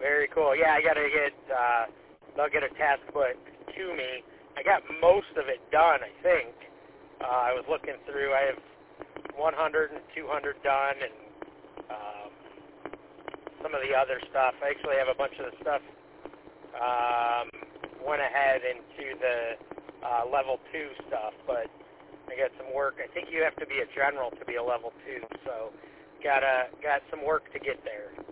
Very cool. Yeah, I got to get, they'll get a task put to me. I got most of it done, I think. I was looking through, I have 100 and 200 done, and some of the other stuff. I actually have a bunch of the stuff went ahead into the level 2 stuff, but I got some work. I think you have to be a general to be a level 2, so got some work to get there.